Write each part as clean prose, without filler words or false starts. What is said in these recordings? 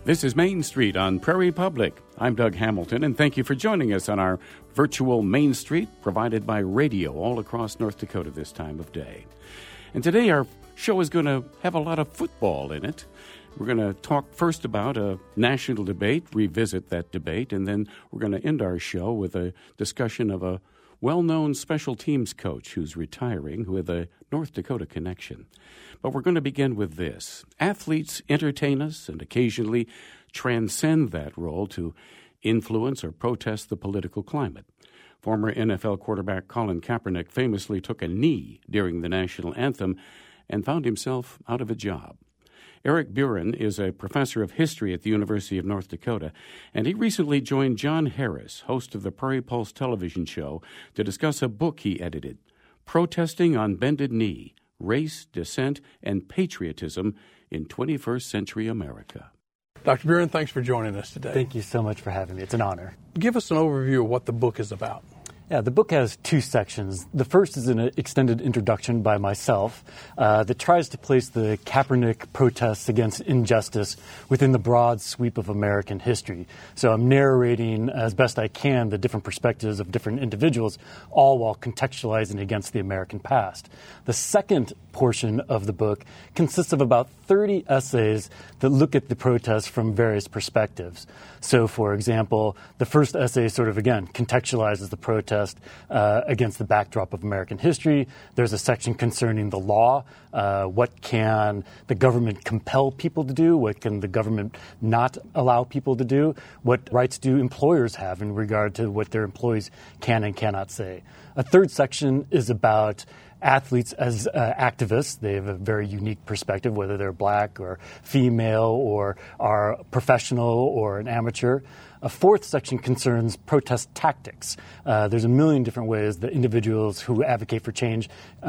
This is Main Street on Prairie Public. I'm Doug Hamilton, and thank you for joining us on our virtual Main Street provided by radio all across North Dakota this time of day. And today our show is going to have a lot of football in it. We're going to talk first about a national debate, revisit that debate, and then we're going to end our show with a discussion of a well-known special teams coach who's retiring with a North Dakota connection. But we're going to begin with this. Athletes entertain us and occasionally transcend that role to influence or protest the political climate. Former NFL quarterback Colin Kaepernick famously took a knee during the national anthem and found himself out of a job. Eric Buren is a professor of history at the University of North Dakota, and he recently joined John Harris, host of the Prairie Pulse television show, to discuss a book he edited, Protesting on Bended Knee, Race, Dissent, and Patriotism in 21st Century America. Dr. Buren, thanks for joining us today. Thank you so much for having me. It's an honor. Give us an overview of what the book is about. Yeah, the book has two sections. The first is an extended introduction by myself that tries to place the Kaepernick protests against injustice within the broad sweep of American history. So I'm narrating as best I can the different perspectives of different individuals, all while contextualizing against the American past. The second portion of the book consists of about 30 essays that look at the protests from various perspectives. So, for example, the first essay sort of, again, contextualizes the protest against the backdrop of American history. There's a section concerning the law. What can the government compel people to do? What can the government not allow people to do? What rights do employers have in regard to what their employees can and cannot say? A third section is about athletes as activists. They have a very unique perspective, whether they're black or female or are professional or an amateur. A fourth section concerns protest tactics. There's a million different ways that individuals who advocate for change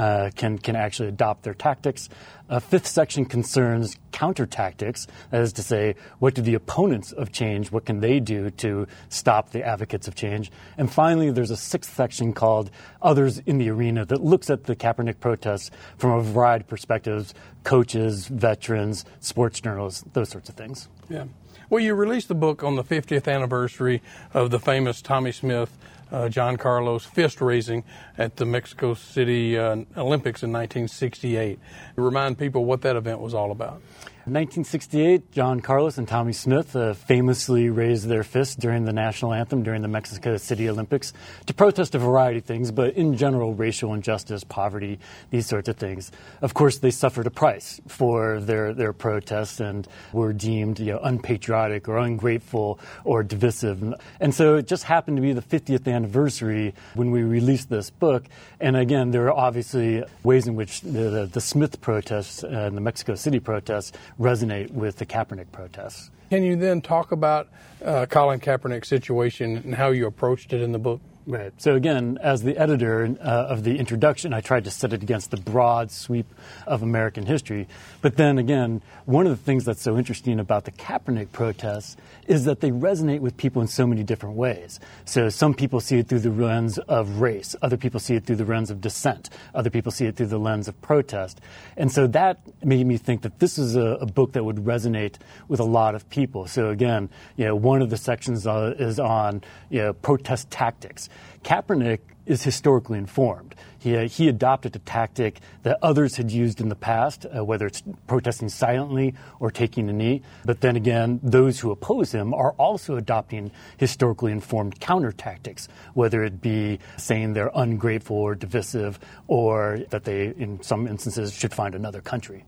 can actually adopt their tactics. A fifth section concerns counter tactics, that is to say, what do the opponents of change, what can they do to stop the advocates of change? And finally, there's a sixth section called Others in the Arena that looks at the Kaepernick protests from a variety of perspectives, coaches, veterans, sports journalists, those sorts of things. Yeah. Well, you released the book on the 50th anniversary of the famous Tommie Smith, John Carlos fist raising at the Mexico City Olympics in 1968. Remind people what that event was all about. In 1968, John Carlos and Tommie Smith famously raised their fists during the national anthem during the Mexico City Olympics to protest a variety of things, but in general, racial injustice, poverty, these sorts of things. Of course, they suffered a price for their protests and were deemed unpatriotic or ungrateful or divisive. And so it just happened to be the 50th anniversary when we released this book. And again, there are obviously ways in which the Smith protests and the Mexico City protests resonate with the Kaepernick protests. Can you then talk about Colin Kaepernick's situation and how you approached it in the book? Right. So again, as the editor of the introduction, I tried to set it against the broad sweep of American history. But then again, one of the things that's so interesting about the Kaepernick protests is that they resonate with people in so many different ways. So some people see it through the lens of race. Other people see it through the lens of dissent. Other people see it through the lens of protest. And so that made me think that this is a book that would resonate with a lot of people. So again, one of the sections is on protest tactics. Kaepernick is historically informed. He adopted a tactic that others had used in the past, whether it's protesting silently or taking a knee. But then again, those who oppose him are also adopting historically informed counter tactics, whether it be saying they're ungrateful or divisive or that they, in some instances, should find another country.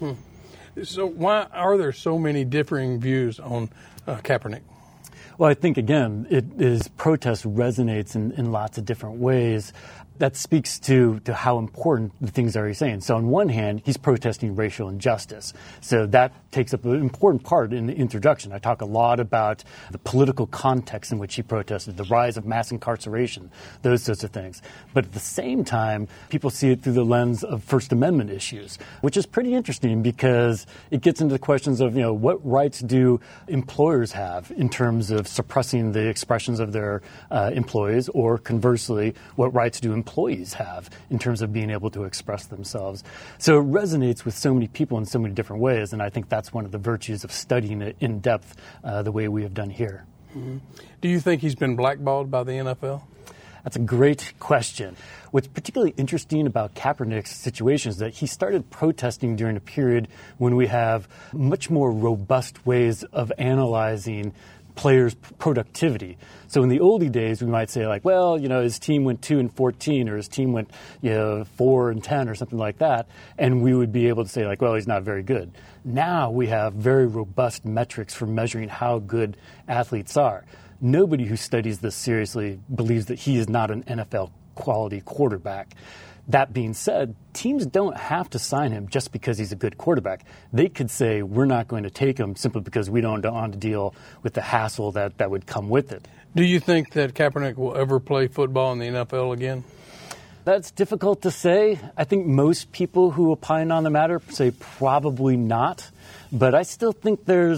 So why are there so many differing views on Kaepernick? Well, I think, again, protest resonates in lots of different ways. That speaks to how important the things are he's saying. So on one hand, he's protesting racial injustice. So that takes up an important part in the introduction. I talk a lot about the political context in which he protested, the rise of mass incarceration, those sorts of things. But at the same time, people see it through the lens of First Amendment issues, which is pretty interesting because it gets into the questions of, what rights do employers have in terms of suppressing the expressions of their employees, or conversely, what rights do employees have in terms of being able to express themselves. So it resonates with so many people in so many different ways, and I think that's one of the virtues of studying it in depth the way we have done here. Mm-hmm. Do you think he's been blackballed by the NFL? That's a great question. What's particularly interesting about Kaepernick's situation is that he started protesting during a period when we have much more robust ways of analyzing players' productivity. So in the oldie days, we might say like, well, his team went 2-14 or his team went 4-10 or something like that, and we would be able to say like, well, he's not very good. Now we have very robust metrics for measuring how good athletes are. Nobody who studies this seriously believes that he is not an NFL quality quarterback. That being said, teams don't have to sign him just because he's a good quarterback. They could say, we're not going to take him simply because we don't want to deal with the hassle that would come with it. Do you think that Kaepernick will ever play football in the NFL again? That's difficult to say. I think most people who opine on the matter say probably not. But I still think there's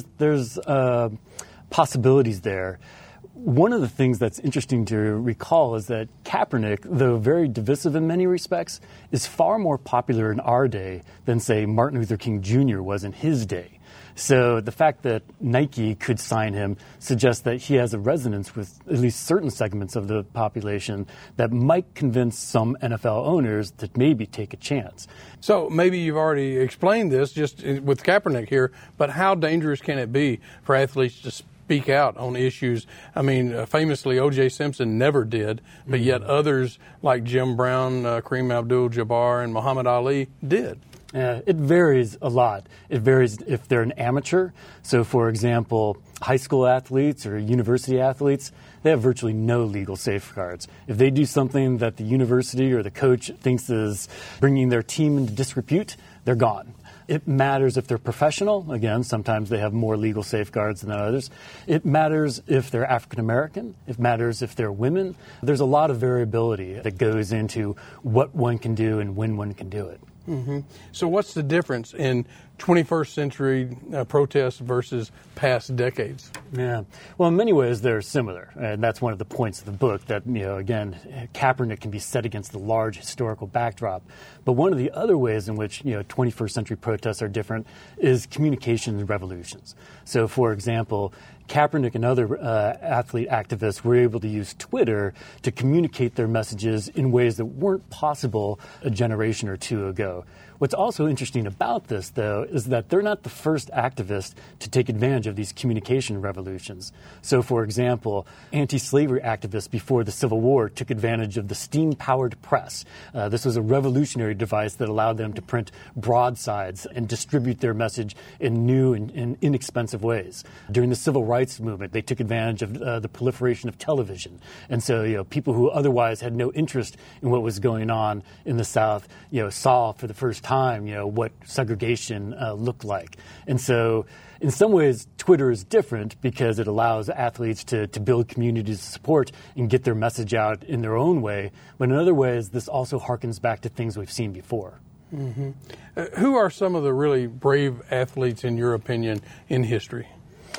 possibilities there. One of the things that's interesting to recall is that Kaepernick, though very divisive in many respects, is far more popular in our day than, say, Martin Luther King Jr. was in his day. So the fact that Nike could sign him suggests that he has a resonance with at least certain segments of the population that might convince some NFL owners to maybe take a chance. So maybe you've already explained this just with Kaepernick here, but how dangerous can it be for athletes to speak out on issues? I mean, famously, O.J. Simpson never did, but yet others like Jim Brown, Kareem Abdul-Jabbar, and Muhammad Ali did. It varies a lot. It varies if they're an amateur. So, for example, high school athletes or university athletes, they have virtually no legal safeguards. If they do something that the university or the coach thinks is bringing their team into disrepute, they're gone. It matters if they're professional. Again, sometimes they have more legal safeguards than others. It matters if they're African American. It matters if they're women. There's a lot of variability that goes into what one can do and when one can do it. Mm-hmm. So what's the difference in 21st century protests versus past decades? Yeah. Well, in many ways, they're similar. And that's one of the points of the book that, again, Kaepernick can be set against the large historical backdrop. But one of the other ways in which, 21st century protests are different is communication revolutions. So, for example, Kaepernick and other athlete activists were able to use Twitter to communicate their messages in ways that weren't possible a generation or two ago. What's also interesting about this, though, is that they're not the first activists to take advantage of these communication revolutions. So, for example, anti-slavery activists before the Civil War took advantage of the steam-powered press. This was a revolutionary device that allowed them to print broadsides and distribute their message in new and inexpensive ways. During the Civil Rights Movement, they took advantage of the proliferation of television. And so, people who otherwise had no interest in what was going on in the South, saw for the first time, what segregation looked like. And so in some ways, Twitter is different because it allows athletes to build communities of support and get their message out in their own way. But in other ways, this also harkens back to things we've seen before. Mm-hmm. Who are some of the really brave athletes, in your opinion, in history?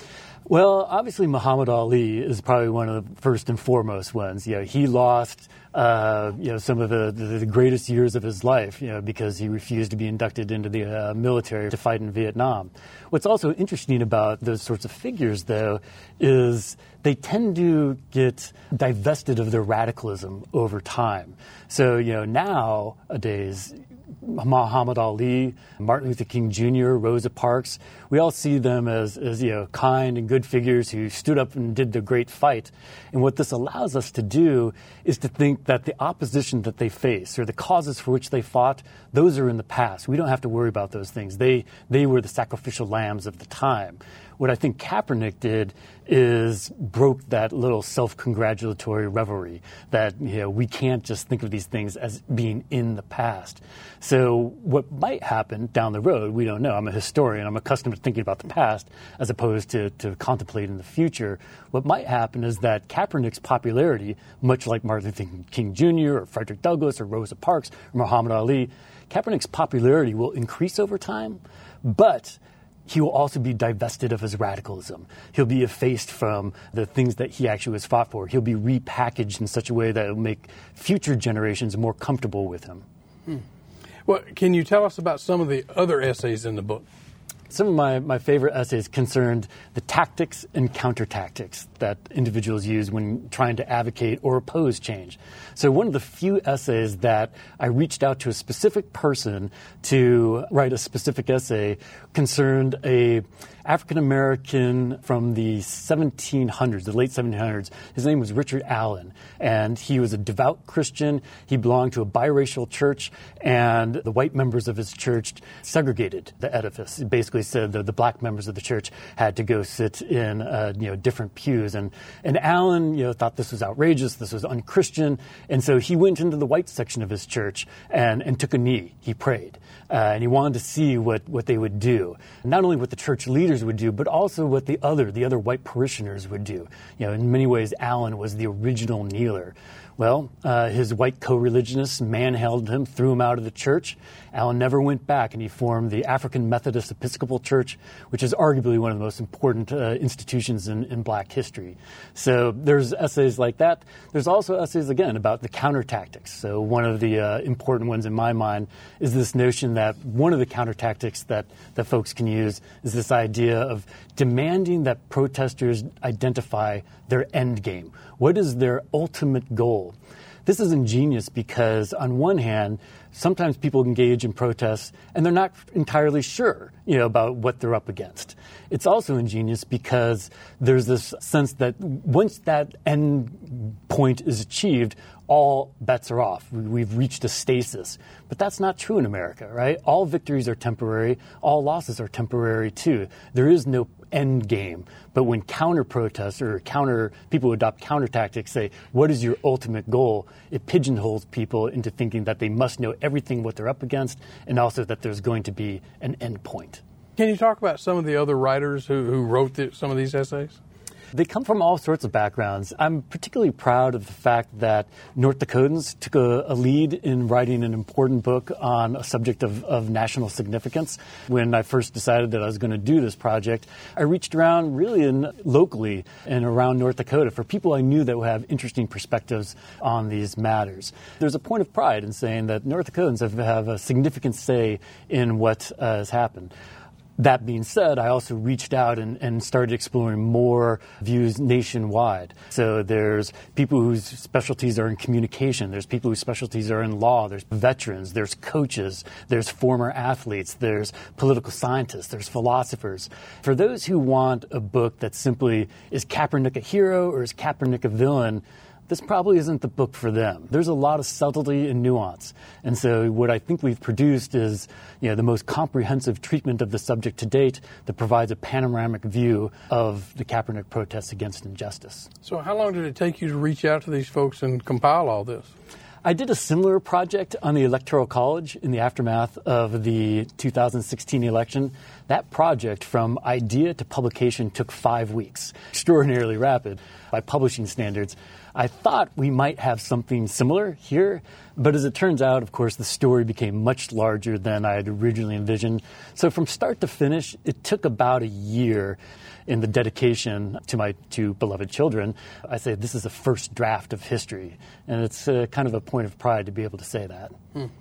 Well, obviously, Muhammad Ali is probably one of the first and foremost ones. He lost some of the greatest years of his life, because he refused to be inducted into the military to fight in Vietnam. What's also interesting about those sorts of figures, though, is they tend to get divested of their radicalism over time. So, nowadays, Muhammad Ali, Martin Luther King Jr., Rosa Parks, we all see them as kind and good figures who stood up and did the great fight. And what this allows us to do is to think that the opposition that they face or the causes for which they fought, those are in the past. We don't have to worry about those things. They were the sacrificial lambs of the time. What I think Kaepernick did is broke that little self-congratulatory revelry that, we can't just think of these things as being in the past. So what might happen down the road, we don't know. I'm a historian. I'm accustomed to thinking about the past as opposed to contemplating the future. What might happen is that Kaepernick's popularity, much like Martin Luther King Jr. or Frederick Douglass or Rosa Parks or Muhammad Ali, Kaepernick's popularity will increase over time, but he will also be divested of his radicalism. He'll be effaced from the things that he actually was fought for. He'll be repackaged in such a way that will make future generations more comfortable with him. Well, can you tell us about some of the other essays in the book? Some of my favorite essays concerned the tactics and counter-tactics that individuals use when trying to advocate or oppose change. So one of the few essays that I reached out to a specific person to write a specific essay concerned a African-American from the 1700s, the late 1700s. His name was Richard Allen, and he was a devout Christian. He belonged to a biracial church, and the white members of his church segregated the edifice. It basically said that the black members of the church had to go sit in different pews. And Allen thought this was outrageous, this was unchristian, and so he went into the white section of his church and took a knee. He prayed. And he wanted to see what they would do. Not only what the church leaders would do, but also what the other white parishioners would do. In many ways, Allen was the original kneeler. Well, his white co-religionists manhandled him, threw him out of the church. Allen never went back, and he formed the African Methodist Episcopal Church, which is arguably one of the most important institutions in black history. So there's essays like that. There's also essays, again, about the counter-tactics. So one of the important ones in my mind is this notion that one of the counter-tactics that folks can use is this idea of demanding that protesters identify their end game. What is their ultimate goal? This is ingenious because, on one hand, sometimes people engage in protests and they're not entirely sure, about what they're up against. It's also ingenious because there's this sense that once that end point is achieved, all bets are off. We've reached a stasis. But that's not true in America, right? All victories are temporary. All losses are temporary, too. There is no end game. But when counter-protests or people who adopt counter-tactics say, what is your ultimate goal? It pigeonholes people into thinking that they must know everything what they're up against and also that there's going to be an end point. Can you talk about some of the other writers who wrote some of these essays? They come from all sorts of backgrounds. I'm particularly proud of the fact that North Dakotans took a lead in writing an important book on a subject of national significance. When I first decided that I was going to do this project, I reached around really locally and around North Dakota for people I knew that would have interesting perspectives on these matters. There's a point of pride in saying that North Dakotans have a significant say in what has happened. That being said, I also reached out and started exploring more views nationwide. So there's people whose specialties are in communication. There's people whose specialties are in law. There's veterans. There's coaches. There's former athletes. There's political scientists. There's philosophers. For those who want a book that simply is Kaepernick a hero or is Kaepernick a villain, this probably isn't the book for them. There's a lot of subtlety and nuance. And so what I think we've produced is, the most comprehensive treatment of the subject to date that provides a panoramic view of the Kaepernick protests against injustice. So how long did it take you to reach out to these folks and compile all this? I did a similar project on the Electoral College in the aftermath of the 2016 election. That project, from idea to publication, took 5 weeks, extraordinarily rapid by publishing standards. I thought we might have something similar here, but as it turns out, of course, the story became much larger than I had originally envisioned. So from start to finish, it took about a year. In the dedication to my two beloved children, I say this is a first draft of history, and it's kind of a point of pride to be able to say that.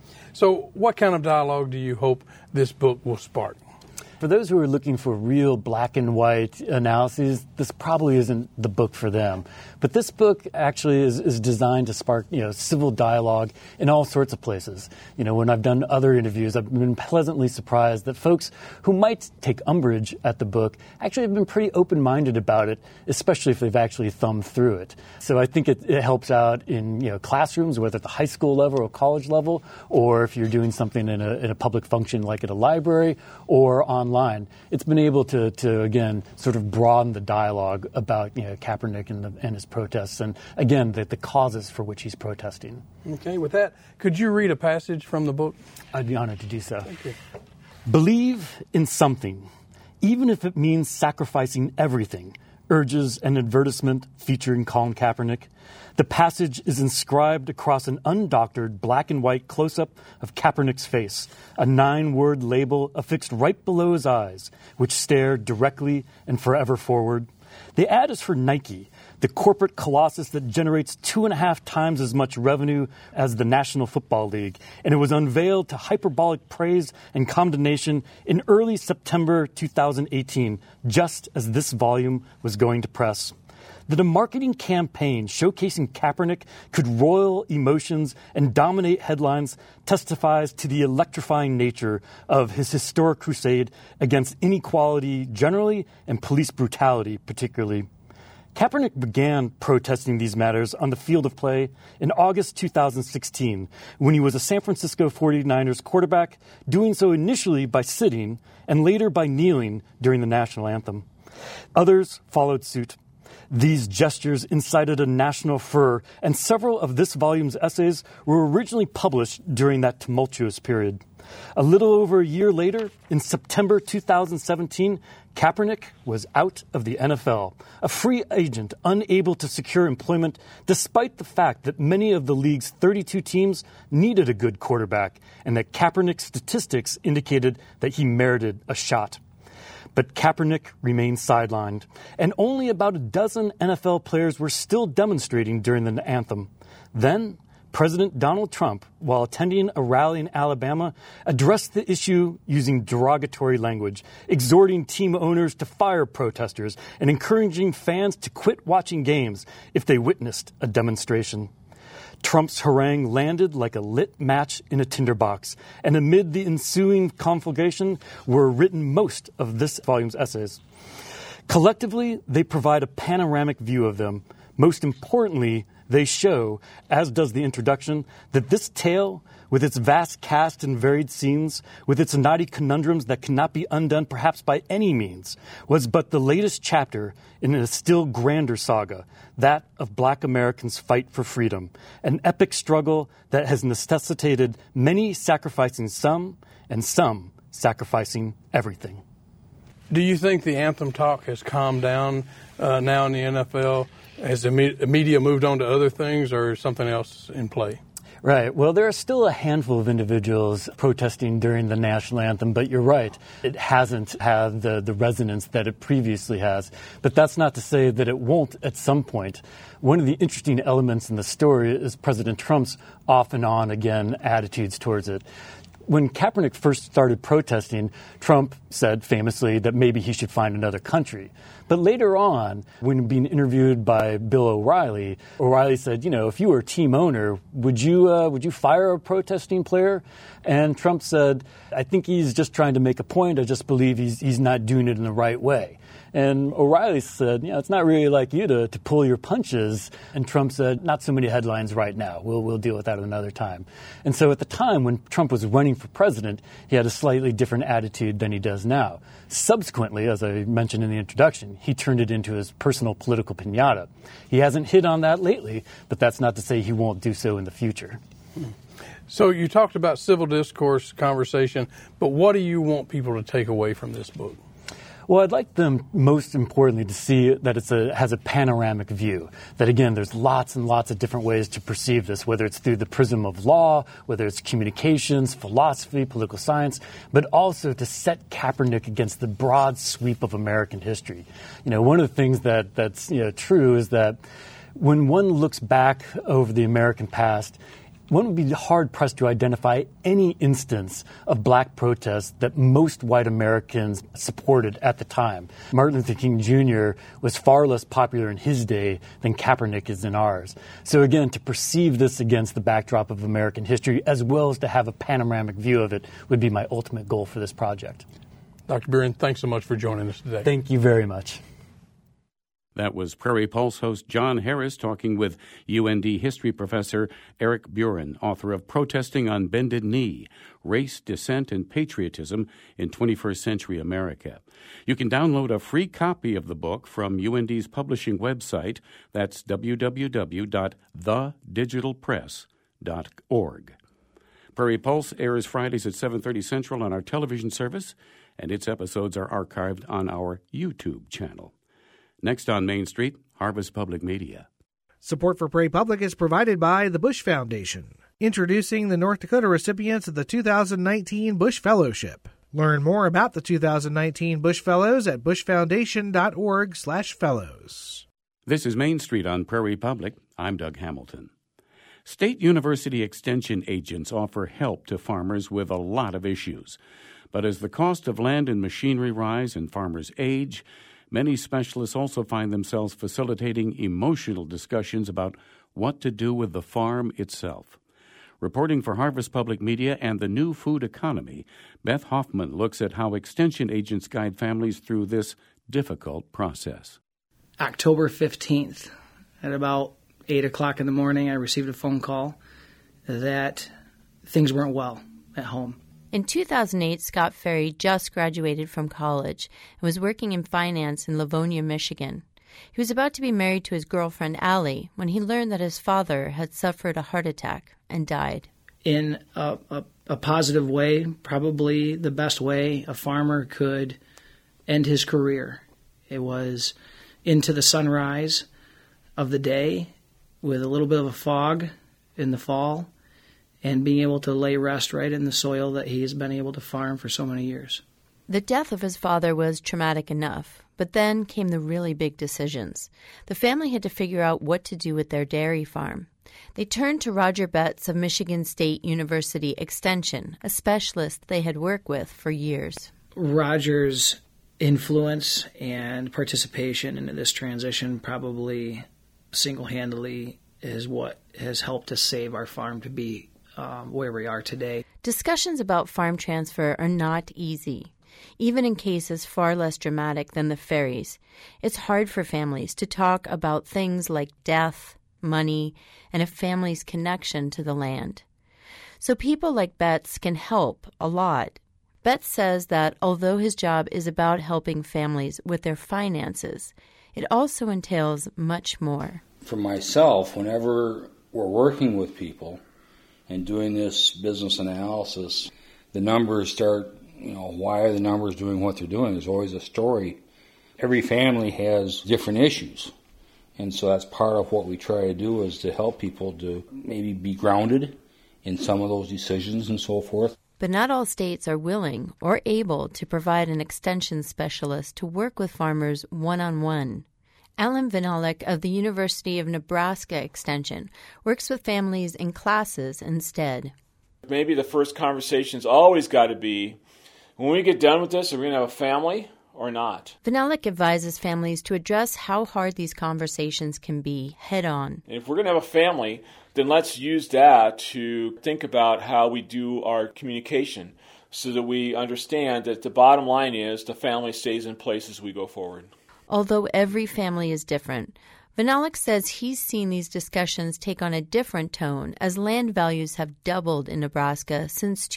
So what kind of dialogue do you hope this book will spark? For those who are looking for real black and white analyses, this probably isn't the book for them. But this book actually is designed to spark, civil dialogue in all sorts of places. When I've done other interviews, I've been pleasantly surprised that folks who might take umbrage at the book actually have been pretty open-minded about it, especially if they've actually thumbed through it. So I think it helps out in, classrooms, whether at the high school level or college level, or if you're doing something in a public function like at a library or online. It's been able to again, sort of broaden the dialogue about, Kaepernick and his protests, and again, the causes for which he's protesting. Okay, with that, could you read a passage from the book? I'd be honored to do so. Thank you. Believe in something, even if it means sacrificing everything. urges an advertisement featuring Colin Kaepernick. The passage is inscribed across an undoctored black and white close-up of Kaepernick's face, a 9-word label affixed right below his eyes, which stare directly and forever forward. The ad is for Nike, the corporate colossus that generates 2.5 times as much revenue as the National Football League, and it was unveiled to hyperbolic praise and condemnation in early September 2018, just as this volume was going to press. That a marketing campaign showcasing Kaepernick could roil emotions and dominate headlines testifies to the electrifying nature of his historic crusade against inequality generally and police brutality particularly. Kaepernick began protesting these matters on the field of play in August 2016 when he was a San Francisco 49ers quarterback, doing so initially by sitting and later by kneeling during the national anthem. Others followed suit. These gestures incited a national furor, and several of this volume's essays were originally published during that tumultuous period. A little over a year later, in September 2017, Kaepernick was out of the NFL, a free agent unable to secure employment despite the fact that many of the league's 32 teams needed a good quarterback and that Kaepernick's statistics indicated that he merited a shot. But Kaepernick remained sidelined, and only about a dozen NFL players were still demonstrating during the anthem. Then, President Donald Trump, while attending a rally in Alabama, addressed the issue using derogatory language, exhorting team owners to fire protesters and encouraging fans to quit watching games if they witnessed a demonstration. Trump's harangue landed like a lit match in a tinderbox, and amid the ensuing conflagration were written most of this volume's essays. Collectively, they provide a panoramic view of them. Most importantly, they show, as does the introduction, that this tale, with its vast cast and varied scenes, with its knotty conundrums that cannot be undone perhaps by any means, was but the latest chapter in a still grander saga, that of Black Americans' fight for freedom, an epic struggle that has necessitated many sacrificing some, and some sacrificing everything. Do you think the anthem talk has calmed down now in the NFL? Has the media moved on to other things, or is something else in play? Right. Well, there are still a handful of individuals protesting during the national anthem, but you're right. It hasn't had the resonance that it previously has. But that's not to say that it won't at some point. One of the interesting elements in the story is President Trump's off and on again attitudes towards it. When Kaepernick first started protesting, Trump said famously that maybe he should find another country. But later on, when being interviewed by Bill O'Reilly, O'Reilly said, if you were a team owner, would you fire a protesting player? And Trump said, I think he's just trying to make a point. I just believe he's not doing it in the right way. And O'Reilly said, it's not really like you to pull your punches. And Trump said, not so many headlines right now. We'll deal with that another time. And so at the time when Trump was running for president, he had a slightly different attitude than he does now. Subsequently, as I mentioned in the introduction, he turned it into his personal political piñata. He hasn't hit on that lately, but that's not to say he won't do so in the future. So you talked about civil discourse conversation, but what do you want people to take away from this book? Well, I'd like them, most importantly, to see that it has a panoramic view. That, again, there's lots and lots of different ways to perceive this, whether it's through the prism of law, whether it's communications, philosophy, political science, but also to set Kaepernick against the broad sweep of American history. One of the things that's true is that when one looks back over the American past, one would be hard-pressed to identify any instance of black protests that most white Americans supported at the time. Martin Luther King Jr. was far less popular in his day than Kaepernick is in ours. So again, to perceive this against the backdrop of American history, as well as to have a panoramic view of it, would be my ultimate goal for this project. Dr. Buren, thanks so much for joining us today. Thank you very much. That was Prairie Pulse host John Harris talking with UND history professor Eric Buren, author of Protesting on Bended Knee, Race, Dissent, and Patriotism in 21st Century America. You can download a free copy of the book from UND's publishing website. That's www.thedigitalpress.org. Prairie Pulse airs Fridays at 7:30 Central on our television service, and its episodes are archived on our YouTube channel. Next on Main Street, Harvest Public Media. Support for Prairie Public is provided by the Bush Foundation, introducing the North Dakota recipients of the 2019 Bush Fellowship. Learn more about the 2019 Bush Fellows at bushfoundation.org/fellows. This is Main Street on Prairie Public. I'm Doug Hamilton. State University Extension agents offer help to farmers with a lot of issues. But as the cost of land and machinery rise and farmers age, many specialists also find themselves facilitating emotional discussions about what to do with the farm itself. Reporting for Harvest Public Media and the New Food Economy, Beth Hoffman looks at how extension agents guide families through this difficult process. October 15th, at about 8 o'clock in the morning, I received a phone call that things weren't well at home. In 2008, Scott Ferry just graduated from college and was working in finance in Livonia, Michigan. He was about to be married to his girlfriend, Allie, when he learned that his father had suffered a heart attack and died. In a positive way, probably the best way a farmer could end his career. It was into the sunrise of the day with a little bit of a fog in the fall, and being able to lay rest right in the soil that he's been able to farm for so many years. The death of his father was traumatic enough, but then came the really big decisions. The family had to figure out what to do with their dairy farm. They turned to Roger Betts of Michigan State University Extension, a specialist they had worked with for years. Roger's influence and participation into this transition probably single-handedly is what has helped us save our farm to be where we are today. Discussions about farm transfer are not easy. Even in cases far less dramatic than the Ferries, it's hard for families to talk about things like death, money, and a family's connection to the land. So people like Betts can help a lot. Betts says that although his job is about helping families with their finances, it also entails much more. For myself, whenever we're working with people and doing this business analysis, the numbers start, why are the numbers doing what they're doing? There's always a story. Every family has different issues. And so that's part of what we try to do, is to help people to maybe be grounded in some of those decisions and so forth. But not all states are willing or able to provide an extension specialist to work with farmers one-on-one. Alan Vinalik of the University of Nebraska Extension works with families in classes instead. Maybe the first conversation's always got to be, when we get done with this, are we going to have a family or not? Vinalik advises families to address how hard these conversations can be head-on. And if we're going to have a family, then let's use that to think about how we do our communication so that we understand that the bottom line is the family stays in place as we go forward. Although every family is different, Vinalik says he's seen these discussions take on a different tone as land values have doubled in Nebraska since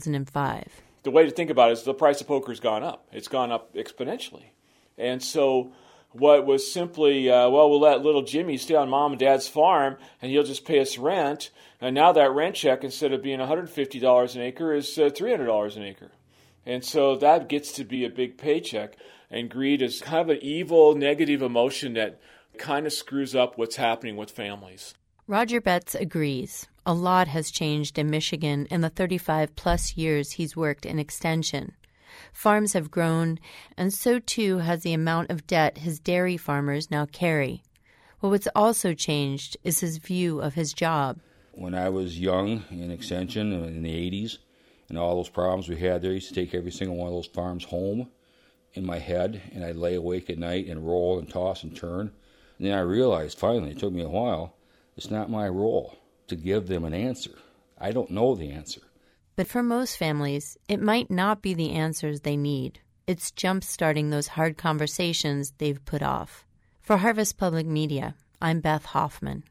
2005. The way to think about it is the price of poker has gone up. It's gone up exponentially. And so what was simply, we'll let little Jimmy stay on mom and dad's farm and he'll just pay us rent. And now that rent check, instead of being $150 an acre, is $300 an acre. And so that gets to be a big paycheck. And greed is kind of an evil, negative emotion that kind of screws up what's happening with families. Roger Betts agrees. A lot has changed in Michigan in the 35-plus years he's worked in extension. Farms have grown, and so too has the amount of debt his dairy farmers now carry. But what's also changed is his view of his job. When I was young in extension in the 80s and all those problems we had there, I used to take every single one of those farms home in my head, and I'd lay awake at night and roll and toss and turn. And then I realized, finally, it took me a while, it's not my role to give them an answer. I don't know the answer. But for most families, it might not be the answers they need. It's jump-starting those hard conversations they've put off. For Harvest Public Media, I'm Beth Hoffman.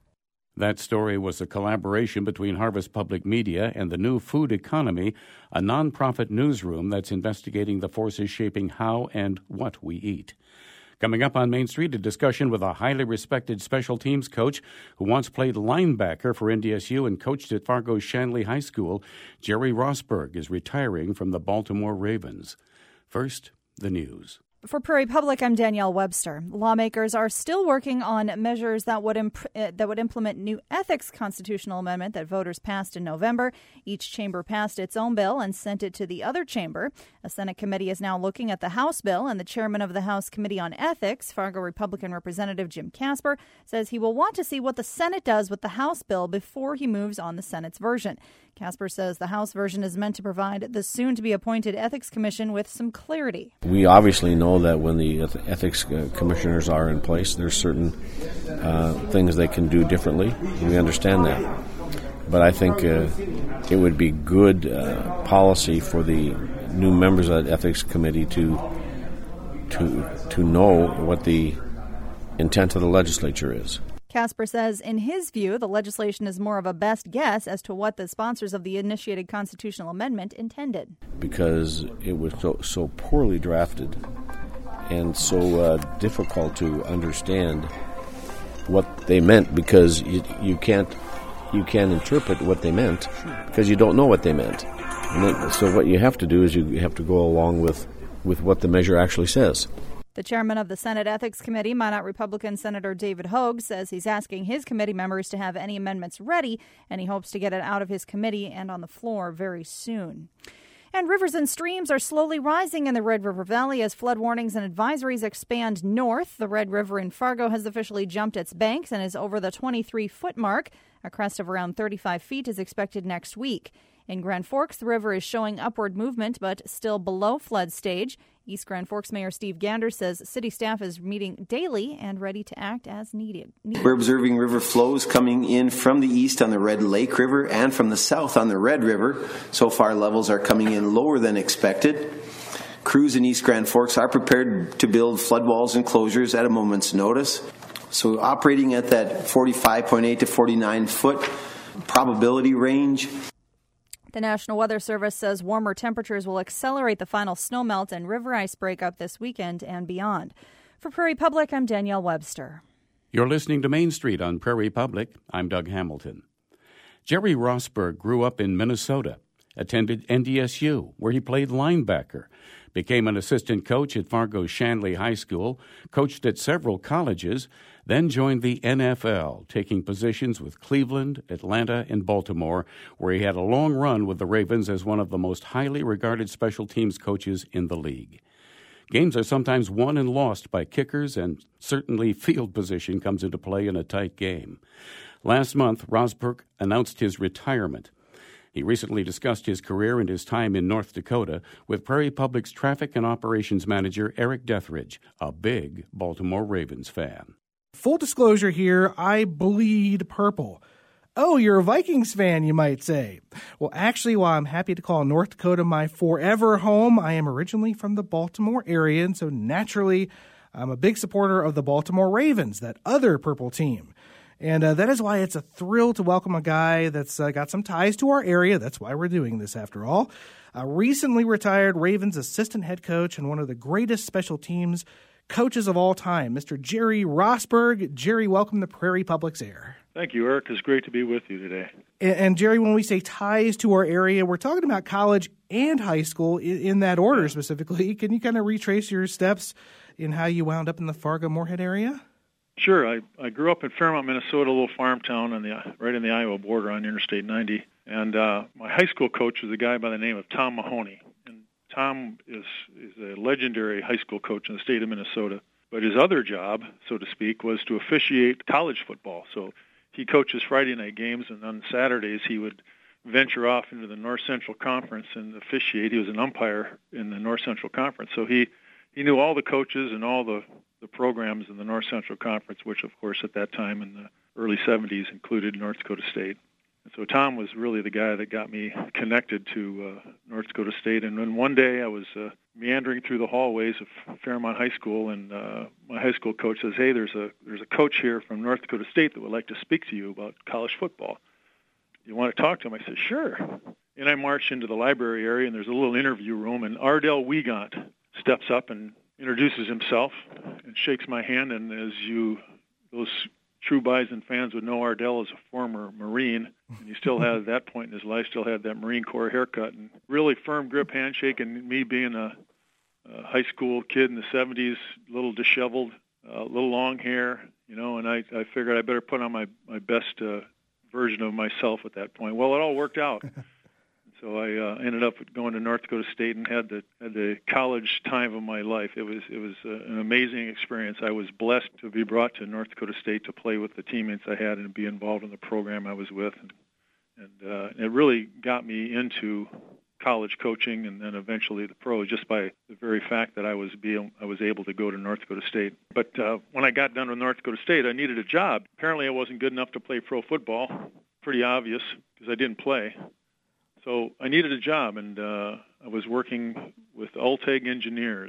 That story was a collaboration between Harvest Public Media and the New Food Economy, a nonprofit newsroom that's investigating the forces shaping how and what we eat. Coming up on Main Street, a discussion with a highly respected special teams coach who once played linebacker for NDSU and coached at Fargo's Shanley High School. Jerry Rosberg is retiring from the Baltimore Ravens. First, the news. For Prairie Public, I'm Danielle Webster. Lawmakers are still working on measures that would implement new ethics constitutional amendment that voters passed in November. Each chamber passed its own bill and sent it to the other chamber. A Senate committee is now looking at the House bill, and the chairman of the House Committee on Ethics, Fargo Republican Representative Jim Casper, says he will want to see what the Senate does with the House bill before he moves on the Senate's version. Casper says the House version is meant to provide the soon-to-be-appointed Ethics Commission with some clarity. We obviously know that when the ethics commissioners are in place, there's certain things they can do differently. We understand that. But I think it would be good policy for the new members of that ethics committee to know what the intent of the legislature is. Casper says, in his view, the legislation is more of a best guess as to what the sponsors of the initiated constitutional amendment intended. Because it was so poorly drafted and so difficult to understand what they meant, because you can't interpret what they meant because you don't know what they meant. So what you have to do is you have to go along with what the measure actually says. The chairman of the Senate Ethics Committee, Minot Republican Senator David Hogue, says he's asking his committee members to have any amendments ready, and he hopes to get it out of his committee and on the floor very soon. And rivers and streams are slowly rising in the Red River Valley as flood warnings and advisories expand north. The Red River in Fargo has officially jumped its banks and is over the 23-foot mark. A crest of around 35 feet is expected next week. In Grand Forks, the river is showing upward movement, but still below flood stage. East Grand Forks Mayor Steve Gander says city staff is meeting daily and ready to act as needed. We're observing river flows coming in from the east on the Red Lake River and from the south on the Red River. So far, levels are coming in lower than expected. Crews in East Grand Forks are prepared to build flood walls and closures at a moment's notice. So operating at that 45.8 to 49 foot probability range. The National Weather Service says warmer temperatures will accelerate the final snowmelt and river ice breakup this weekend and beyond. For Prairie Public, I'm Danielle Webster. You're listening to Main Street on Prairie Public. I'm Doug Hamilton. Jerry Rosberg grew up in Minnesota, attended NDSU, where he played linebacker, became an assistant coach at Fargo's Shanley High School, coached at several colleges, then joined the NFL, taking positions with Cleveland, Atlanta, and Baltimore, where he had a long run with the Ravens as one of the most highly regarded special teams coaches in the league. Games are sometimes won and lost by kickers, and certainly field position comes into play in a tight game. Last month, Rosberg announced his retirement. He recently discussed his career and his time in North Dakota with Prairie Public's traffic and operations manager Eric Deathridge, a big Baltimore Ravens fan. Full disclosure here, I bleed purple. Oh, you're a Vikings fan, you might say. Well, actually, while I'm happy to call North Dakota my forever home, I am originally from the Baltimore area, and so naturally, I'm a big supporter of the Baltimore Ravens, that other purple team. And that is why it's a thrill to welcome a guy that's got some ties to our area. That's why we're doing this, after all. A recently retired Ravens assistant head coach and one of the greatest special teams coaches of all time, Mr. Jerry Rosberg. Jerry, welcome to Prairie Public's Air. Thank you, Eric. It's great to be with you today. And Jerry, when we say ties to our area, we're talking about college and high school in that order specifically. Can you kind of retrace your steps in how you wound up in the Fargo-Moorhead area? Sure. I grew up in Fairmont, Minnesota, a little farm town right in the Iowa border on Interstate 90. And my high school coach was a guy by the name of Tom Mahoney. And Tom is a legendary high school coach in the state of Minnesota. But his other job, so to speak, was to officiate college football. So he coaches Friday night games, and on Saturdays he would venture off into the North Central Conference and officiate. He was an umpire in the North Central Conference. So he knew all the coaches and all the programs in the North Central Conference, which, of course, at that time in the early 70s included North Dakota State. And so Tom was really the guy that got me connected to North Dakota State. And then one day I was meandering through the hallways of Fairmont High School, and my high school coach says, "Hey, there's a coach here from North Dakota State that would like to speak to you about college football. You want to talk to him?" I said, "Sure." And I marched into the library area, and there's a little interview room, and Ardell Wiegand steps up and introduces himself and shakes my hand. And as those true Bison fans would know, Ardell is a former Marine, and he still had, at that point in his life, still had that Marine Corps haircut, and really firm grip handshake. And me being a high school kid in the 70s, a little disheveled, a little long hair, and I figured I better put on my best version of myself at that point. Well, it all worked out. So I ended up going to North Dakota State and had the college time of my life. It was an amazing experience. I was blessed to be brought to North Dakota State to play with the teammates I had and be involved in the program I was with, and it really got me into college coaching and then eventually the pros just by the very fact that I was able to go to North Dakota State. But when I got done with North Dakota State, I needed a job. Apparently, I wasn't good enough to play pro football. Pretty obvious because I didn't play. So I needed a job, and I was working with Ulteg Engineers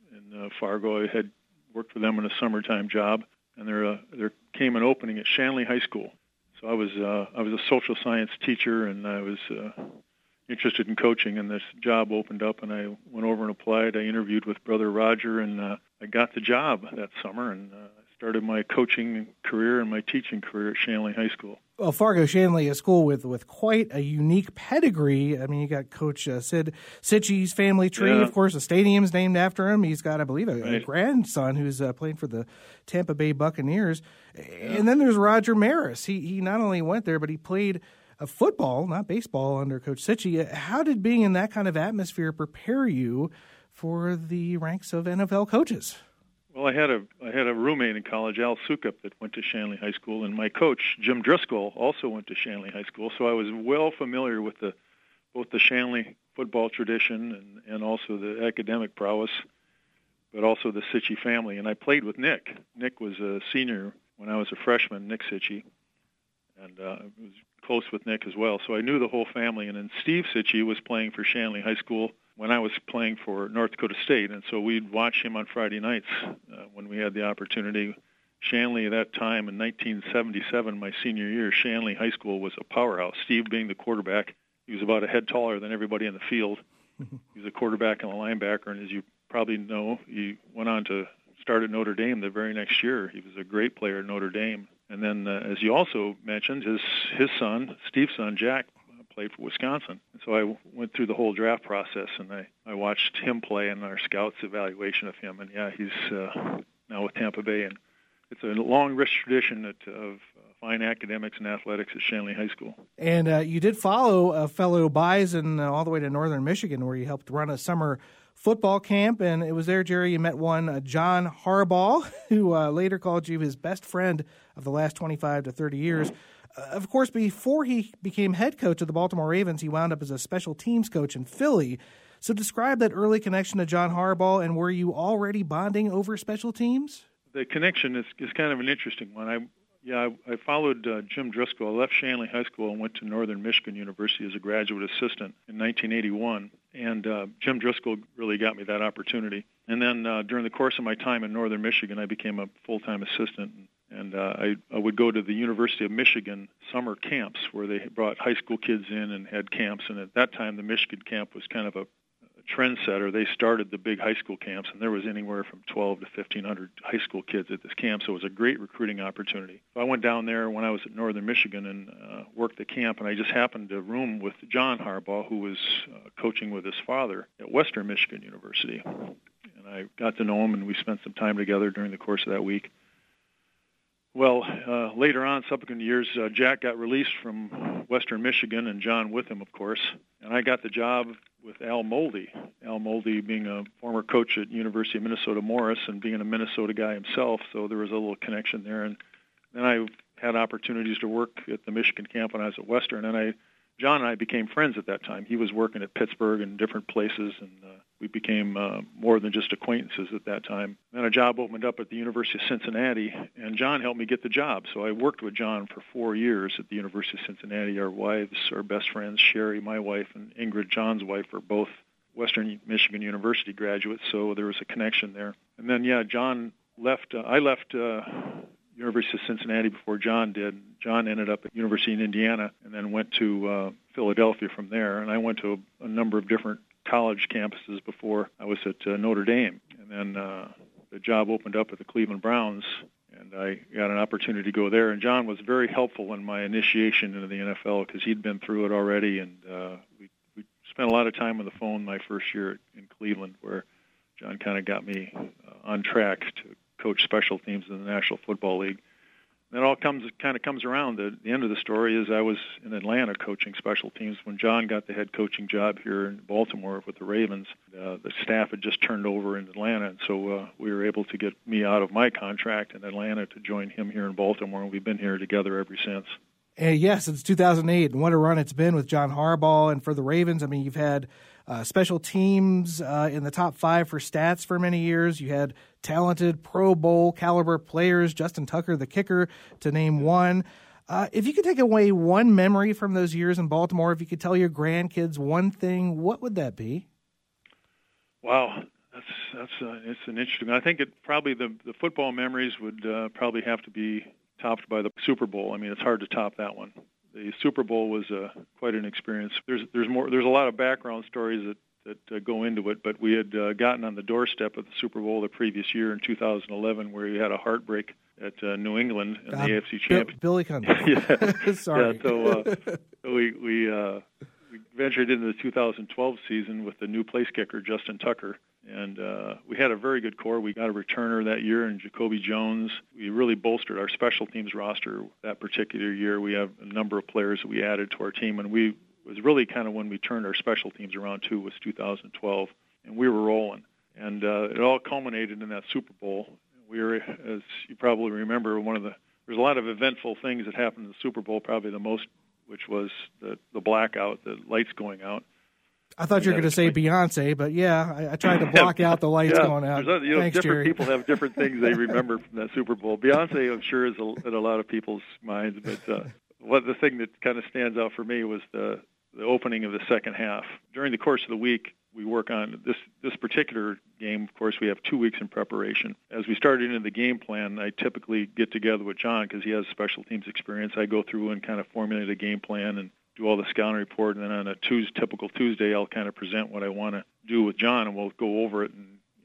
in Fargo. I had worked for them in a summertime job, and there came an opening at Shanley High School. So I was a social science teacher, and I was interested in coaching, and this job opened up, and I went over and applied. I interviewed with Brother Roger, and I got the job that summer, and started my coaching career and my teaching career at Shanley High School. Well, Fargo Shanley, a school with quite a unique pedigree. I mean, you got Coach Sid Sitchie's family tree. Yeah. Of course, a stadium's named after him. He's got, I believe, a grandson who's playing for the Tampa Bay Buccaneers. Yeah. And then there's Roger Maris. He not only went there, but he played football, not baseball, under Coach Sitchie. How did being in that kind of atmosphere prepare you for the ranks of NFL coaches? Well, I had a roommate in college, Al Sukup, that went to Shanley High School, and my coach, Jim Driscoll, also went to Shanley High School. So I was well familiar with both the Shanley football tradition and also the academic prowess, but also the Sitchie family. And I played with Nick. Nick was a senior when I was a freshman, Nick Sitchie, and I was close with Nick as well. So I knew the whole family. And then Steve Sitchie was playing for Shanley High School when I was playing for North Dakota State, and so we'd watch him on Friday nights when we had the opportunity. Shanley at that time, in 1977, my senior year, Shanley High School was a powerhouse. Steve being the quarterback, he was about a head taller than everybody in the field. He was a quarterback and a linebacker, and as you probably know, he went on to start at Notre Dame the very next year. He was a great player at Notre Dame. And then, as you also mentioned, his son, Steve's son, Jack, played for Wisconsin. And so I went through the whole draft process, and I watched him play in our scouts evaluation of him. And, yeah, he's now with Tampa Bay. And it's a long, rich tradition of fine academics and athletics at Shanley High School. And you did follow a fellow Bison all the way to northern Michigan, where you helped run a summer football camp. And it was there, Jerry, you met one John Harbaugh, who later called you his best friend of the last 25 to 30 years. Of course, before he became head coach of the Baltimore Ravens, he wound up as a special teams coach in Philly. So describe that early connection to John Harbaugh, and were you already bonding over special teams? The connection is kind of an interesting one. I followed Jim Driscoll. I left Shanley High School and went to Northern Michigan University as a graduate assistant in 1981. And Jim Driscoll really got me that opportunity. And then during the course of my time in Northern Michigan, I became a full-time assistant. And I would go to the University of Michigan summer camps where they brought high school kids in and had camps. And at that time, the Michigan camp was kind of a trendsetter. They started the big high school camps, and there was anywhere from 12 to 1,500 high school kids at this camp. So it was a great recruiting opportunity. So I went down there when I was at Northern Michigan and worked the camp, and I just happened to room with John Harbaugh, who was coaching with his father at Western Michigan University. And I got to know him, and we spent some time together during the course of that week. Well, later on, subsequent years, Jack got released from Western Michigan, and John with him, of course. And I got the job with Al Moldy. Al Moldy being a former coach at University of Minnesota Morris and being a Minnesota guy himself, so there was a little connection there. And then I had opportunities to work at the Michigan camp when I was at Western, and John and I became friends at that time. He was working at Pittsburgh and different places, and we became more than just acquaintances at that time. Then a job opened up at the University of Cincinnati, and John helped me get the job. So I worked with John for 4 years at the University of Cincinnati. Our wives, our best friends, Sherry, my wife, and Ingrid, John's wife, are both Western Michigan University graduates, so there was a connection there. And then, John left. I left University of Cincinnati before John did. John ended up at University in Indiana and then went to Philadelphia from there. And I went to a number of different college campuses before I was at Notre Dame. And then the job opened up at the Cleveland Browns, and I got an opportunity to go there. And John was very helpful in my initiation into the NFL because he'd been through it already. And we spent a lot of time on the phone my first year in Cleveland, where John kind of got me on track to coach special teams in the National Football League. That all comes around. The end of the story is I was in Atlanta coaching special teams when John got the head coaching job here in Baltimore with the Ravens. The staff had just turned over in Atlanta, and so we were able to get me out of my contract in Atlanta to join him here in Baltimore, and we've been here together ever since. And yes, since 2008, and what a run it's been with John Harbaugh. And for the Ravens, I mean, you've had special teams in the top 5 for stats for many years. You had talented Pro Bowl caliber players, Justin Tucker, the kicker, to name one. If you could take away one memory from those years in Baltimore, if you could tell your grandkids one thing, what would that be? Wow, it's an interesting. I think probably the football memories would probably have to be topped by the Super Bowl. I mean, it's hard to top that one. The Super Bowl was quite an experience. There's a lot of background stories that go into it, but we had gotten on the doorstep of the Super Bowl the previous year in 2011, where we had a heartbreak at New England in the AFC Championship. Billy Cundiff. Sorry. Yeah, so we ventured into the 2012 season with the new place kicker Justin Tucker. And we had a very good core. We got a returner that year in Jacoby Jones. We really bolstered our special teams roster that particular year. We have a number of players that we added to our team, and we was really kind of when we turned our special teams around too, was 2012, and we were rolling. And it all culminated in that Super Bowl. We were, as you probably remember, there's a lot of eventful things that happened in the Super Bowl, probably the most, which was the blackout, the lights going out. I thought you were going to say Beyonce, but yeah, I tried to block out the lights going out. Thanks, different Jerry. People have different things they remember from that Super Bowl. Beyonce, I'm sure, is in a lot of people's minds, but the thing that kind of stands out for me was the opening of the second half. During the course of the week, we work on this particular game. Of course, we have 2 weeks in preparation. As we started into the game plan, I typically get together with John because he has special teams experience. I go through and kind of formulate a game plan and do all the scouting report, and then on a typical Tuesday, I'll kind of present what I want to do with John, and we'll go over it and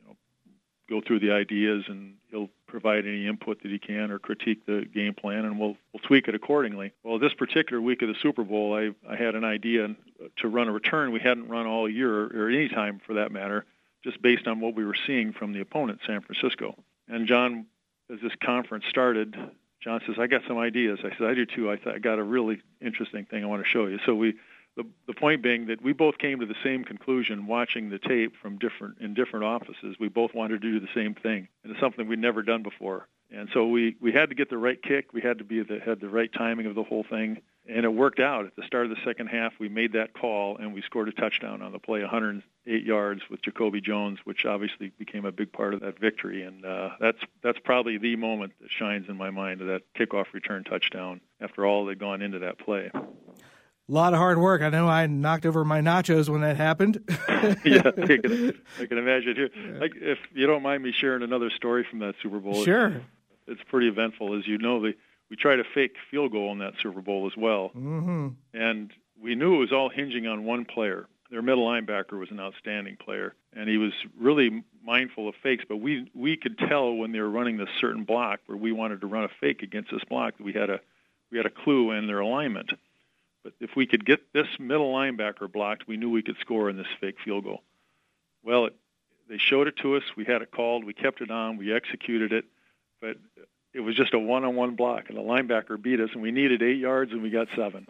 go through the ideas, and he'll provide any input that he can or critique the game plan, and we'll tweak it accordingly. Well, this particular week of the Super Bowl, I had an idea to run a return we hadn't run all year, or any time for that matter, just based on what we were seeing from the opponent, San Francisco. And John, as this conference started, John says, I got some ideas. I said, I do too. I got a really interesting thing I want to show you. So the point being that we both came to the same conclusion watching the tape from different offices. We both wanted to do the same thing, and it's something we'd never done before. And so we had to get the right kick. We had to had the right timing of the whole thing, and it worked out. At the start of the second half, we made that call, and we scored a touchdown on the play, 108 yards with Jacoby Jones, which obviously became a big part of that victory. And that's probably the moment that shines in my mind, of that kickoff return touchdown after all that had gone into that play. A lot of hard work. I know I knocked over my nachos when that happened. Yeah, I can imagine. Here, if you don't mind me sharing another story from that Super Bowl. Sure. It's pretty eventful. As you know, we tried a fake field goal in that Super Bowl as well. Mm-hmm. And we knew it was all hinging on one player. Their middle linebacker was an outstanding player, and he was really mindful of fakes, but we could tell when they were running this certain block where we wanted to run a fake against this block that we had a clue in their alignment. But if we could get this middle linebacker blocked, we knew we could score in this fake field goal. Well, they showed it to us. We had it called. We kept it on. We executed it. But it was just a one-on-one block, and the linebacker beat us, and we needed 8 yards, and we got 7.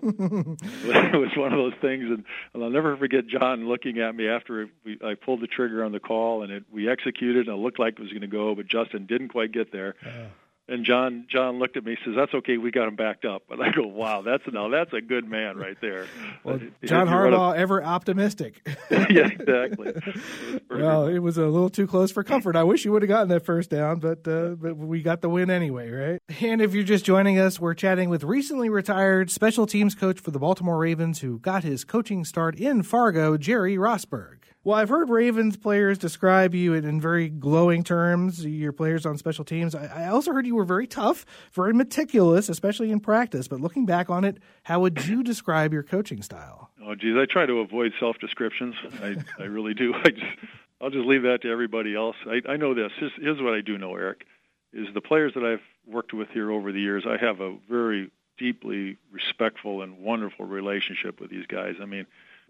It was one of those things, and I'll never forget John looking at me after I pulled the trigger on the call, and we executed, and it looked like it was going to go, but Justin didn't quite get there. And John looked at me and says, "That's okay, we got him backed up." But I go, "Wow, that's a good man right there." Well, John Harbaugh, ever optimistic. Yeah, exactly. Well, it was a little too close for comfort. I wish you would have gotten that first down, but we got the win anyway, right? And if you're just joining us, we're chatting with recently retired special teams coach for the Baltimore Ravens who got his coaching start in Fargo, Jerry Rosburg. Well, I've heard Ravens players describe you in very glowing terms, your players on special teams. I also heard you were very tough, very meticulous, especially in practice. But looking back on it, how would you describe your coaching style? Oh, geez, I try to avoid self-descriptions. I really do. I'll just leave that to everybody else. I know this. Here's what I do know, Eric, is the players that I've worked with here over the years, I have a very deeply respectful and wonderful relationship with these guys. I mean,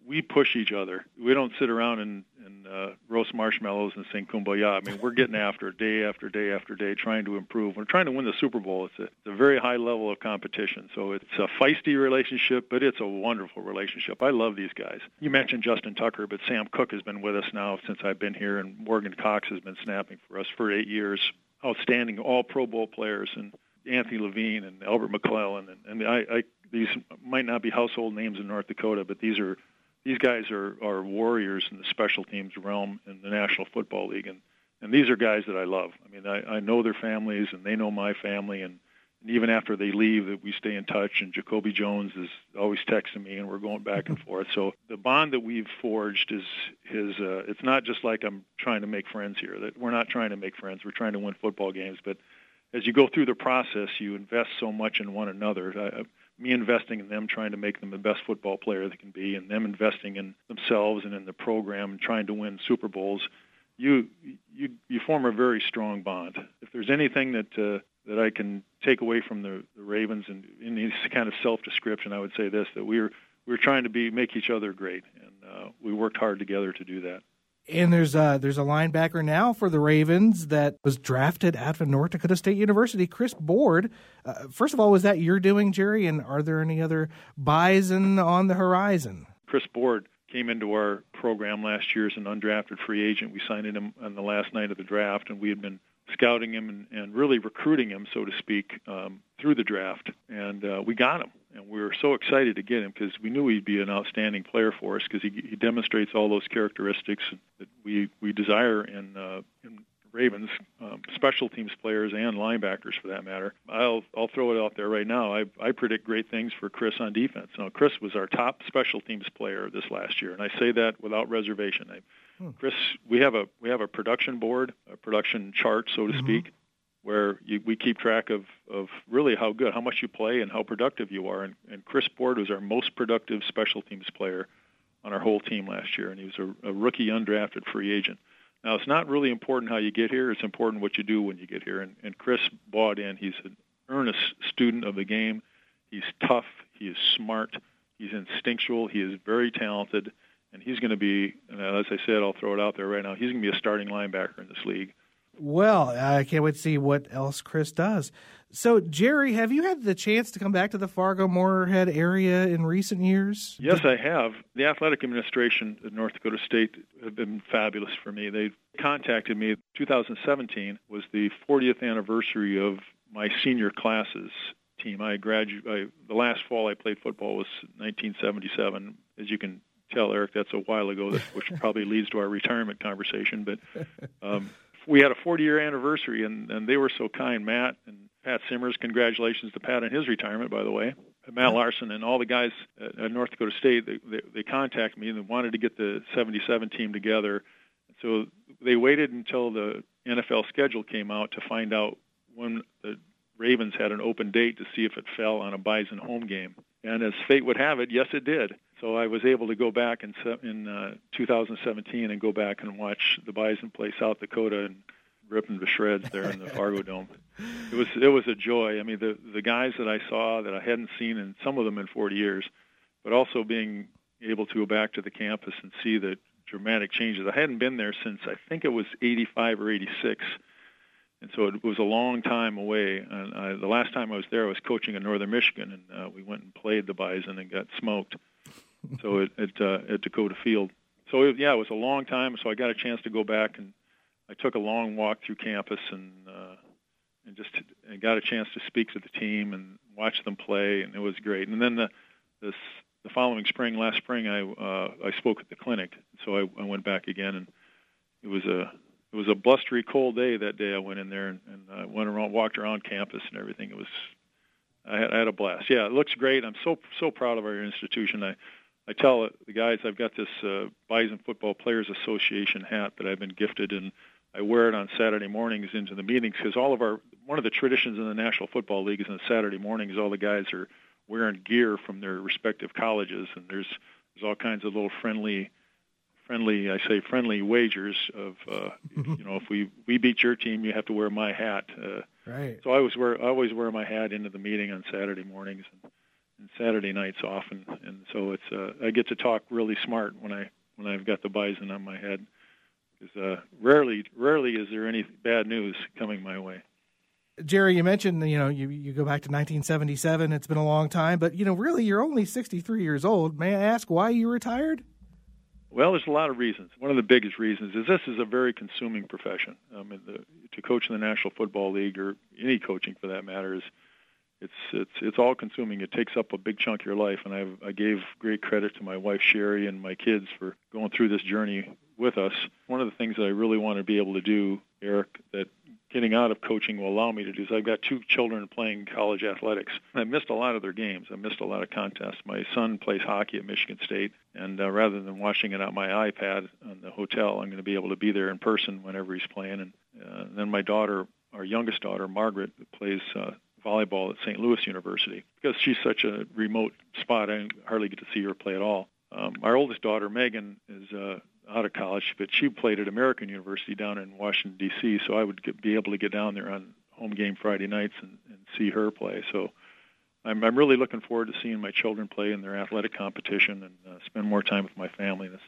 we push each other. We don't sit around and roast marshmallows and sing Kumbaya. I mean, we're getting after it day after day after day, trying to improve. We're trying to win the Super Bowl. It's a very high level of competition. So it's a feisty relationship, but it's a wonderful relationship. I love these guys. You mentioned Justin Tucker, but Sam Cooke has been with us now since I've been here, and Morgan Cox has been snapping for us for 8 years. Outstanding, all Pro Bowl players, and Anthony Levine and Albert McClellan. And these might not be household names in North Dakota, but these guys are warriors in the special teams realm in the National Football League, and these are guys that I love. I mean, I know their families, and they know my family, and even after they leave, that we stay in touch. And Jacoby Jones is always texting me, and we're going back and forth. So the bond that we've forged is it's not just like I'm trying to make friends here. That we're not trying to make friends. We're trying to win football games. But as you go through the process, you invest so much in one another. Me investing in them, trying to make them the best football player they can be, and them investing in themselves and in the program and trying to win Super Bowls, you form a very strong bond. If there's anything that I can take away from the Ravens and in this kind of self-description, I would say this: that we're trying to make each other great, and we worked hard together to do that. And there's a linebacker now for the Ravens that was drafted out of North Dakota State University, Chris Board. First of all, was that your doing, Jerry? And are there any other Bison on the horizon? Chris Board came into our program last year as an undrafted free agent. We signed him on the last night of the draft, and we had been scouting him and really recruiting him, so to speak, through the draft. And we got him. And we were so excited to get him because we knew he'd be an outstanding player for us because he demonstrates all those characteristics that we desire in Ravens, special teams players and linebackers for that matter. I'll throw it out there right now. I predict great things for Chris on defense. Now, Chris was our top special teams player this last year, and I say that without reservation. Chris, we have a production board, a production chart, so to speak, where we keep track of really how much you play and how productive you are. And Chris Board was our most productive special teams player on our whole team last year, and he was a rookie undrafted free agent. Now, it's not really important how you get here. It's important what you do when you get here. And Chris bought in. He's an earnest student of the game. He's tough. He is smart. He's instinctual. He is very talented. And he's going to be, as I said, I'll throw it out there right now, he's going to be a starting linebacker in this league. Well, I can't wait to see what else Chris does. So, Jerry, have you had the chance to come back to the Fargo-Moorhead area in recent years? Yes, I have. The athletic administration at North Dakota State have been fabulous for me. They contacted me. 2017 was the 40th anniversary of my senior classes team. The last fall I played football was 1977. As you can tell, Eric, that's a while ago, which probably leads to our retirement conversation. But we had a 40-year anniversary, and they were so kind. Matt and Pat Simmers, congratulations to Pat on his retirement, by the way. Matt Larson and all the guys at North Dakota State, they contacted me and they wanted to get the 77 team together. So they waited until the NFL schedule came out to find out when the Ravens had an open date to see if it fell on a Bison home game. And as fate would have it, yes, it did. So I was able to go back in 2017 and go back and watch the Bison play South Dakota and rip them to shreds there in the Fargo Dome. It was a joy. I mean, the guys that I saw that I hadn't seen, and some of them in 40 years, but also being able to go back to the campus and see the dramatic changes. I hadn't been there since I think it was 85 or 86. And so it was a long time away. And the last time I was there, I was coaching in Northern Michigan, and we went and played the Bison and got smoked. So at Dakota Field. So it was a long time. So I got a chance to go back, and I took a long walk through campus and got a chance to speak to the team and watch them play, and it was great. And then the following spring, last spring, I spoke at the clinic. So I went back again, and it was a blustery, cold day that day. I went in there and I went around, walked around campus and everything. I had a blast. Yeah, it looks great. I'm so proud of our institution. I tell the guys I've got this Bison Football Players Association hat that I've been gifted, and I wear it on Saturday mornings into the meetings because one of the traditions in the National Football League is on Saturday mornings all the guys are wearing gear from their respective colleges, and there's all kinds of little friendly wagers of if we beat your team, you have to wear my hat. Right. So I always wear my hat into the meeting on Saturday mornings and Saturday nights off, and so it's I get to talk really smart when I've got the Bison on my head, because rarely is there any bad news coming my way. Jerry, you mentioned, you go back to 1977. It's been a long time, but, really, you're only 63 years old. May I ask why you retired? Well, there's a lot of reasons. One of the biggest reasons is this is a very consuming profession. To coach in the National Football League, or any coaching for that matter, it's all consuming. It takes up a big chunk of your life, and I gave great credit to my wife Sherry and my kids for going through this journey with us. One of the things that I really want to be able to do, Eric, that getting out of coaching will allow me to do is I've got 2 children playing college athletics. I missed a lot of their games. I missed a lot of contests. My son plays hockey at Michigan State, and rather than watching it on my iPad on the hotel, I'm going to be able to be there in person whenever he's playing. And then my daughter, our youngest daughter, Margaret, plays volleyball at St. Louis University. Because she's such a remote spot, I hardly get to see her play at all. Our oldest daughter, Megan, is out of college, but she played at American University down in Washington, D.C., so I would be able to get down there on home game Friday nights and see her play. So I'm really looking forward to seeing my children play in their athletic competition and spend more time with my family. That's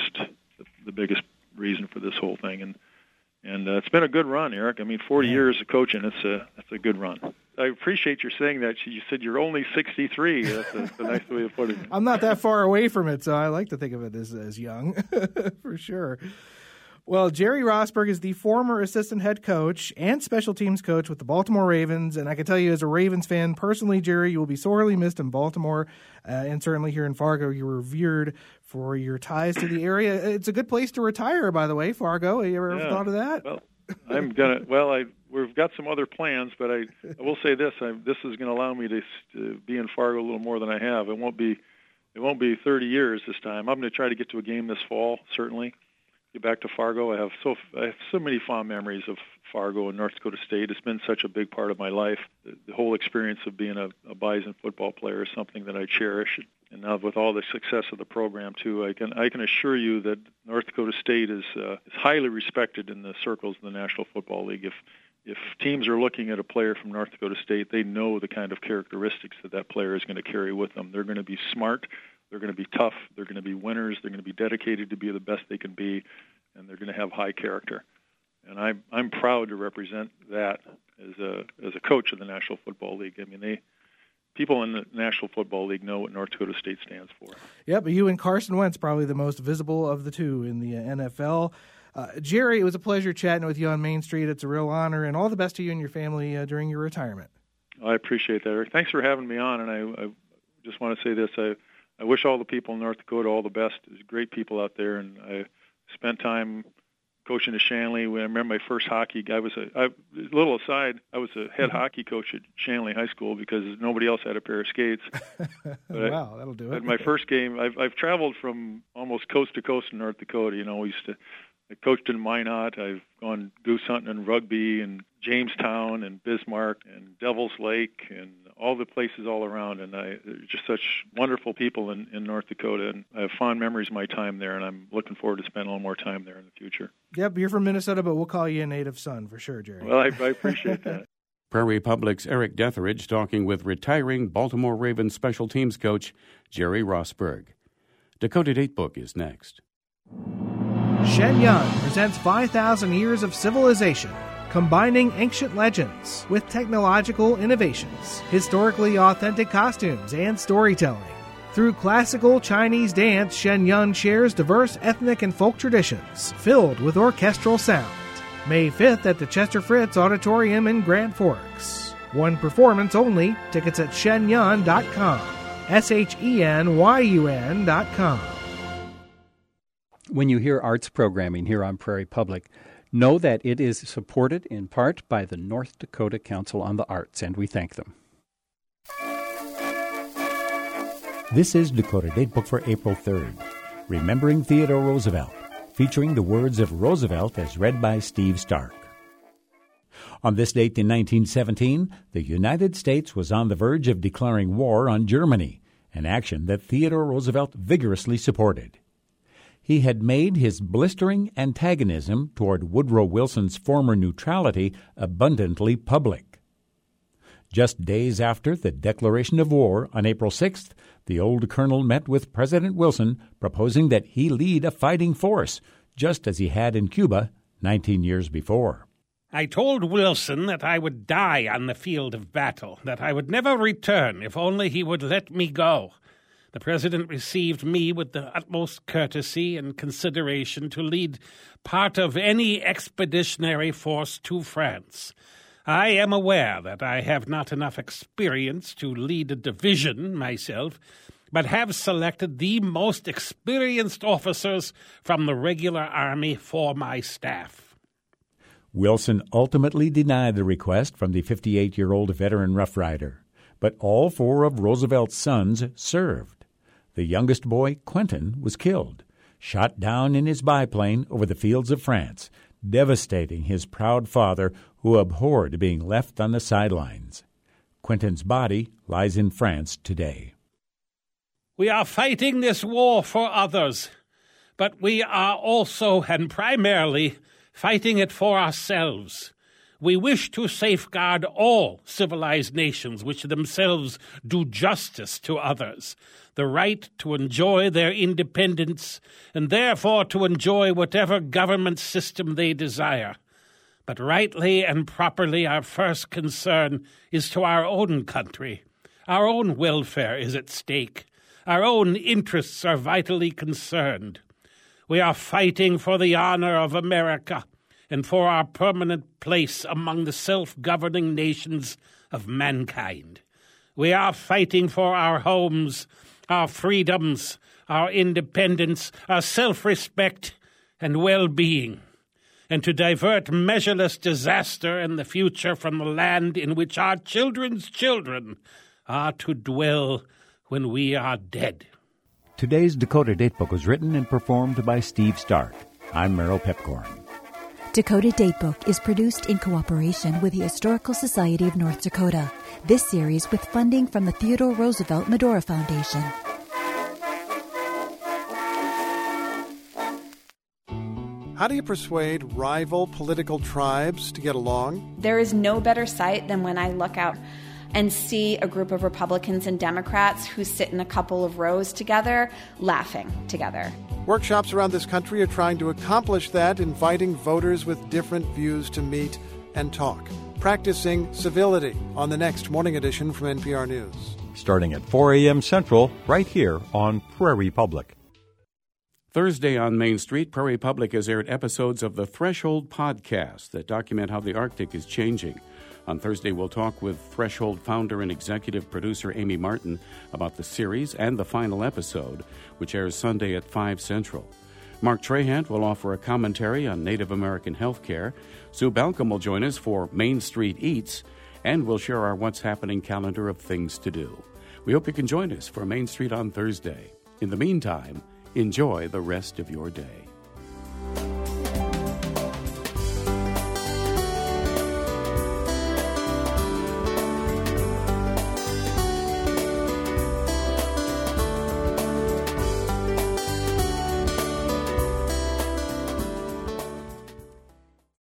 the biggest reason for this whole thing. And it's been a good run, Eric. 40 years of coaching, that's a good run. I appreciate you saying that. You said you're only 63. That's a nice way of putting it. I'm not that far away from it, so I like to think of it as young, for sure. Well, Jerry Rosburg is the former assistant head coach and special teams coach with the Baltimore Ravens, and I can tell you as a Ravens fan, personally, Jerry, you will be sorely missed in Baltimore, and certainly here in Fargo. You were revered for your ties to the area. It's a good place to retire, by the way, Fargo. Have you ever thought of that? Well, we've got some other plans, but I will say this: this is going to allow me to be in Fargo a little more than I have. It won't be 30 years this time. I'm going to try to get to a game this fall, certainly. Get back to Fargo. I have so many fond memories of Fargo and North Dakota State. It's been such a big part of my life. The whole experience of being a Bison football player is something that I cherish. And now with all the success of the program too, I can assure you that North Dakota State is highly respected in the circles of the National Football League. If teams are looking at a player from North Dakota State, they know the kind of characteristics that player is going to carry with them. They're going to be smart. They're going to be tough. They're going to be winners. They're going to be dedicated to be the best they can be, and they're going to have high character. And I'm proud to represent that as a coach of the National Football League. People in the National Football League know what North Dakota State stands for. Yeah, but you and Carson Wentz probably the most visible of the two in the NFL. Jerry, it was a pleasure chatting with you on Main Street. It's a real honor, and all the best to you and your family during your retirement. I appreciate that, Eric. Thanks for having me on, and I just want to say this. I wish all the people in North Dakota all the best. There's great people out there, and I spent time coaching at Shanley. When I remember my first hockey, I was a head hockey coach at Shanley High School because nobody else had a pair of skates. Wow, that'll do it. At my first game, I've traveled from almost coast to coast in North Dakota. I coached in Minot. I've gone goose hunting and rugby and Jamestown and Bismarck and Devil's Lake and all the places all around. And just such wonderful people in North Dakota. And I have fond memories of my time there, and I'm looking forward to spending a little more time there in the future. Yep, you're from Minnesota, but we'll call you a native son for sure, Jerry. Well, I appreciate that. Prairie Public's Eric Detheridge talking with retiring Baltimore Ravens special teams coach Jerry Rosburg. Dakota Datebook is next. Shenyang presents 5,000 years of civilization, combining ancient legends with technological innovations, historically authentic costumes, and storytelling. Through classical Chinese dance, Shenyang shares diverse ethnic and folk traditions, filled with orchestral sound. May 5th at the Chester Fritz Auditorium in Grand Forks. One performance only. Tickets at shenyang.com. SHENYUN.com. When you hear arts programming here on Prairie Public, know that it is supported in part by the North Dakota Council on the Arts, and we thank them. This is Dakota Datebook for April 3rd, Remembering Theodore Roosevelt, featuring the words of Roosevelt as read by Steve Stark. On this date in 1917, the United States was on the verge of declaring war on Germany, an action that Theodore Roosevelt vigorously supported. He had made his blistering antagonism toward Woodrow Wilson's former neutrality abundantly public. Just days after the declaration of war on April 6th, the old colonel met with President Wilson, proposing that he lead a fighting force, just as he had in Cuba 19 years before. I told Wilson that I would die on the field of battle, that I would never return if only he would let me go. The President received me with the utmost courtesy and consideration to lead part of any expeditionary force to France. I am aware that I have not enough experience to lead a division myself, but have selected the most experienced officers from the regular army for my staff. Wilson ultimately denied the request from the 58-year-old veteran Rough Rider, but all 4 of Roosevelt's sons served. The youngest boy, Quentin, was killed, shot down in his biplane over the fields of France, devastating his proud father, who abhorred being left on the sidelines. Quentin's body lies in France today. We are fighting this war for others, but we are also and primarily fighting it for ourselves. We wish to safeguard all civilized nations which themselves do justice to others, the right to enjoy their independence, and therefore to enjoy whatever government system they desire. But rightly and properly our first concern is to our own country. Our own welfare is at stake. Our own interests are vitally concerned. We are fighting for the honor of America and for our permanent place among the self-governing nations of mankind. We are fighting for our homes, our freedoms, our independence, our self-respect and well-being, and to divert measureless disaster in the future from the land in which our children's children are to dwell when we are dead. Today's Dakota Datebook was written and performed by Steve Stark. I'm Merrill Pepcorn. Dakota Datebook is produced in cooperation with the Historical Society of North Dakota. This series with funding from the Theodore Roosevelt Medora Foundation. How do you persuade rival political tribes to get along? There is no better sight than when I look out and see a group of Republicans and Democrats who sit in a couple of rows together, laughing together. Workshops around this country are trying to accomplish that, inviting voters with different views to meet and talk. Practicing Civility on the next Morning Edition from NPR News. Starting at 4 a.m. Central, right here on Prairie Public. Thursday on Main Street, Prairie Public has aired episodes of the Threshold podcast that document how the Arctic is changing. On Thursday, we'll talk with Threshold founder and executive producer Amy Martin about the series and the final episode, which airs Sunday at 5 Central. Mark Trahant will offer a commentary on Native American health care. Sue Balcom will join us for Main Street Eats, and we'll share our What's Happening calendar of things to do. We hope you can join us for Main Street on Thursday. In the meantime, enjoy the rest of your day.